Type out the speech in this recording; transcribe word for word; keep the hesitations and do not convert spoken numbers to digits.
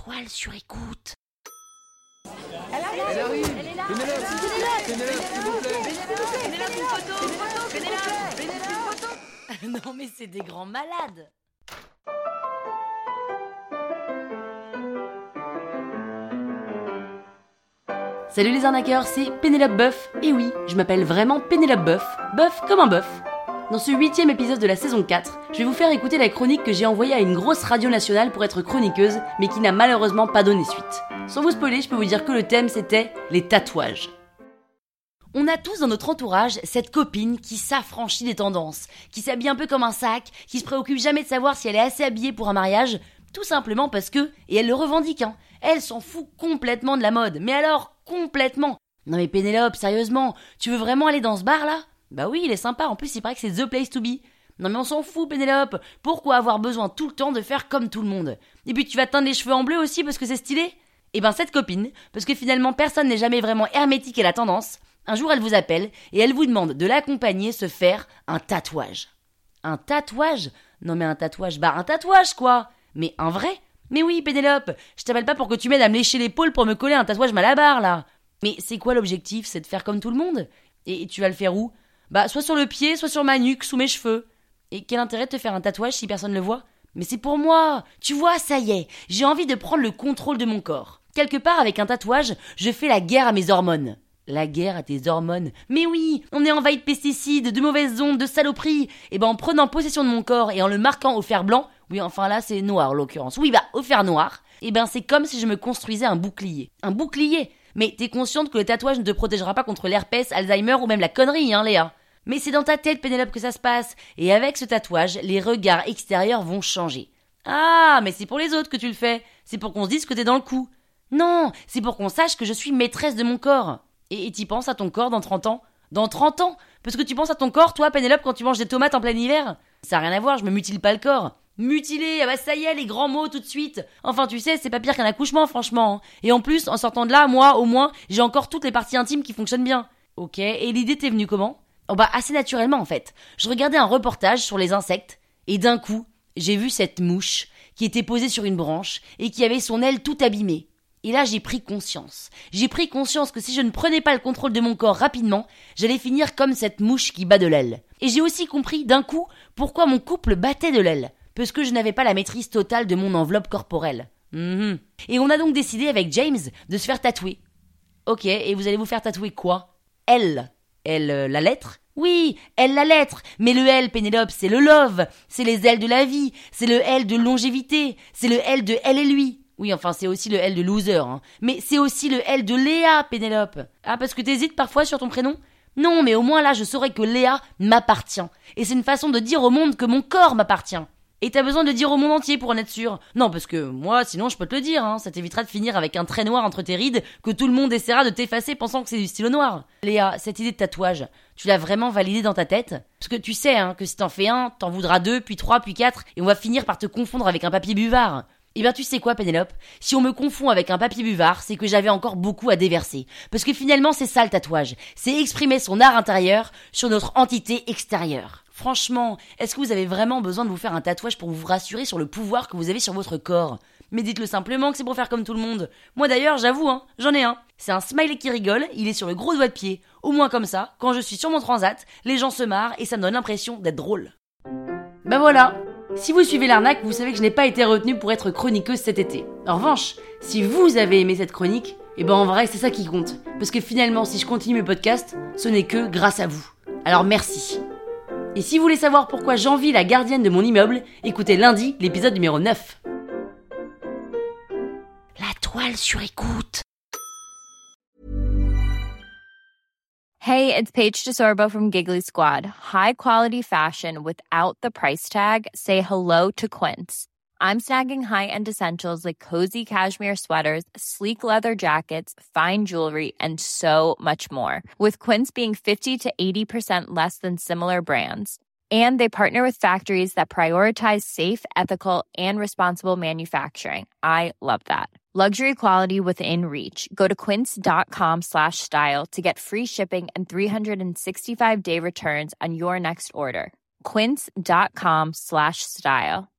toile sur écoute. Elle arrive, elle arrive. Elle est là. Pénélope, Pénélope, s'il vous plaît. Pénélope, une photo, une photo, Pénélope, Pénélope, une photo. Non mais c'est des grands malades. Salut les arnaqueurs, c'est Pénélope Boeuf. Et oui, je m'appelle vraiment Pénélope Boeuf. Boeuf comme un bœuf. Dans ce huitième épisode de la saison quatre, je vais vous faire écouter la chronique que j'ai envoyée à une grosse radio nationale pour être chroniqueuse, mais qui n'a malheureusement pas donné suite. Sans vous spoiler, je peux vous dire que le thème c'était les tatouages. On a tous dans notre entourage cette copine qui s'affranchit des tendances, qui s'habille un peu comme un sac, qui se préoccupe jamais de savoir si elle est assez habillée pour un mariage, tout simplement parce que, et elle le revendique, hein, elle s'en fout complètement de la mode, mais alors complètement. Non mais Pénélope, sérieusement, tu veux vraiment aller dans ce bar là ? Bah oui, il est sympa, en plus il paraît que c'est the place to be. Non mais on s'en fout Pénélope, pourquoi avoir besoin tout le temps de faire comme tout le monde ? Et puis tu vas te teindre les cheveux en bleu aussi parce que c'est stylé ? Et ben cette copine, parce que finalement personne n'est jamais vraiment hermétique à la tendance, un jour elle vous appelle et elle vous demande de l'accompagner se faire un tatouage. Un tatouage ? Non mais un tatouage, bah un tatouage quoi ! Mais un vrai ? Mais oui Pénélope, je t'appelle pas pour que tu m'aides à me lécher l'épaule pour me coller un tatouage malabar là. Mais c'est quoi l'objectif ? C'est de faire comme tout le monde ? Et tu vas le faire où ? Bah soit sur le pied, soit sur ma nuque, sous mes cheveux. Et quel intérêt de te faire un tatouage si personne ne le voit ? Mais c'est pour moi. Tu vois, ça y est, j'ai envie de prendre le contrôle de mon corps. Quelque part avec un tatouage, je fais la guerre à mes hormones. La guerre à tes hormones ? Mais oui, on est envahi de pesticides, de mauvaises ondes, de saloperies. Et ben en prenant possession de mon corps et en le marquant au fer blanc, oui enfin là c'est noir en l'occurrence, oui bah au fer noir, et ben c'est comme si je me construisais un bouclier. Un bouclier ? Mais t'es consciente que le tatouage ne te protégera pas contre l'herpès, Alzheimer ou même la connerie, hein Léa ? Mais c'est dans ta tête, Pénélope, que ça se passe. Et avec ce tatouage, les regards extérieurs vont changer. Ah, mais c'est pour les autres que tu le fais. C'est pour qu'on se dise que t'es dans le coup. Non, c'est pour qu'on sache que je suis maîtresse de mon corps. Et, et t'y penses à ton corps dans trente ans ? Dans trente ans ? Parce que tu penses à ton corps, toi, Pénélope, quand tu manges des tomates en plein hiver ? Ça n'a rien à voir, je me mutile pas le corps. Mutilé, ah bah ça y est, les grands mots tout de suite. Enfin, tu sais, c'est pas pire qu'un accouchement, franchement. Et en plus, en sortant de là, moi, au moins, j'ai encore toutes les parties intimes qui fonctionnent bien. Ok, et l'idée t'est venue comment ? Oh bah assez naturellement en fait. Je regardais un reportage sur les insectes et d'un coup, j'ai vu cette mouche qui était posée sur une branche et qui avait son aile toute abîmée. Et là, j'ai pris conscience. J'ai pris conscience que si je ne prenais pas le contrôle de mon corps rapidement, j'allais finir comme cette mouche qui bat de l'aile. Et j'ai aussi compris d'un coup pourquoi mon couple battait de l'aile. Parce que je n'avais pas la maîtrise totale de mon enveloppe corporelle. Mmh. Et on a donc décidé avec James de se faire tatouer. Ok, et vous allez vous faire tatouer quoi ? L. L, euh, la lettre ? Oui, L, la lettre. Mais le L, Pénélope, c'est le love. C'est les L de la vie. C'est le L de longévité. C'est le L de elle et lui. Oui, enfin, c'est aussi le L de loser. Hein. Mais c'est aussi le L de Léa, Pénélope. Ah, parce que t'hésites parfois sur ton prénom ? Non, mais au moins là, je saurais que Léa m'appartient. Et c'est une façon de dire au monde que mon corps m'appartient. Et t'as besoin de le dire au monde entier pour en être sûr. Non, parce que moi, sinon, je peux te le dire, hein, ça t'évitera de finir avec un trait noir entre tes rides que tout le monde essaiera de t'effacer pensant que c'est du stylo noir. Léa, cette idée de tatouage, tu l'as vraiment validée dans ta tête ? Parce que tu sais hein, que si t'en fais un, t'en voudras deux, puis trois, puis quatre, et on va finir par te confondre avec un papier buvard. Eh bien, tu sais quoi, Pénélope ? Si on me confond avec un papier buvard, c'est que j'avais encore beaucoup à déverser. Parce que finalement, c'est ça le tatouage. C'est exprimer son art intérieur sur notre entité extérieure. Franchement, est-ce que vous avez vraiment besoin de vous faire un tatouage pour vous rassurer sur le pouvoir que vous avez sur votre corps ? Mais dites-le simplement que c'est pour faire comme tout le monde. Moi d'ailleurs, j'avoue, hein, j'en ai un. C'est un smiley qui rigole, il est sur le gros doigt de pied. Au moins comme ça, quand je suis sur mon transat, les gens se marrent et ça me donne l'impression d'être drôle. Ben voilà. Si vous suivez l'arnaque, vous savez que je n'ai pas été retenue pour être chroniqueuse cet été. En revanche, si vous avez aimé cette chronique, eh ben en vrai c'est ça qui compte. Parce que finalement, si je continue mes podcasts, ce n'est que grâce à vous. Alors merci. Et si vous voulez savoir pourquoi j'envie la gardienne de mon immeuble, écoutez lundi l'épisode numéro neuf. La toile sur écoute. Hey, it's Paige DeSorbo from Giggly Squad. High quality fashion without the price tag. Say hello to Quince. I'm snagging high-end essentials like cozy cashmere sweaters, sleek leather jackets, fine jewelry, and so much more. With Quince being fifty to eighty percent less than similar brands. And they partner with factories that prioritize safe, ethical, and responsible manufacturing. I love that. Luxury quality within reach. Go to quince.com slash style to get free shipping and three sixty-five day returns on your next order. Quince.com slash style.